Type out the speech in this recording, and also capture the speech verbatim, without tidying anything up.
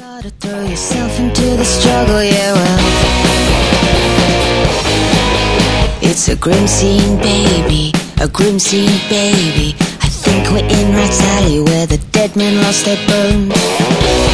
Gotta throw yourself into the struggle, yeah, well, it's a grim scene, baby, a grim scene, baby. I think we're in Rats Alley where the dead men lost their bones.